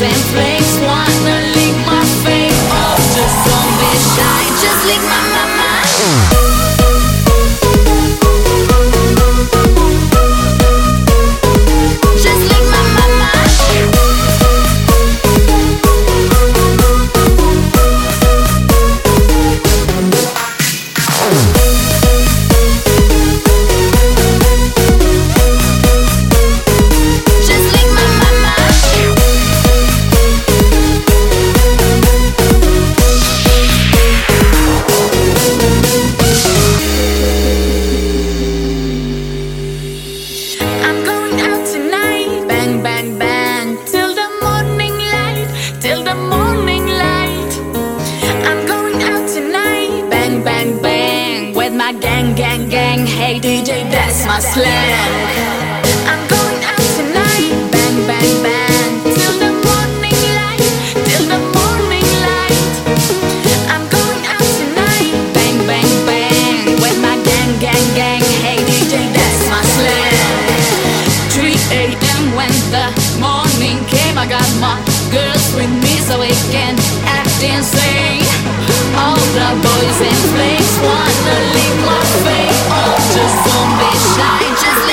in flames wanna lick my face. Oh, just don't be shy, just lick my mama. Just lick my mama. Just lick my mama. I'm going out tonight, bang, bang, bang, till the morning light, till the morning light. I'm going out tonight, bang, bang, bang, with my gang, gang, gang. Hey DJ, that's my slang. I'm going out tonight, bang, bang, bang, till the morning light, till the morning light. I'm going out tonight, bang, bang, bang, with my gang, gang, gang. Hey DJ, that's my slang. 3 a.m. when the morning came, I got my girls with me so we can act insane. All the boys in flames wanna lick my face. Oh, just don't be shy, just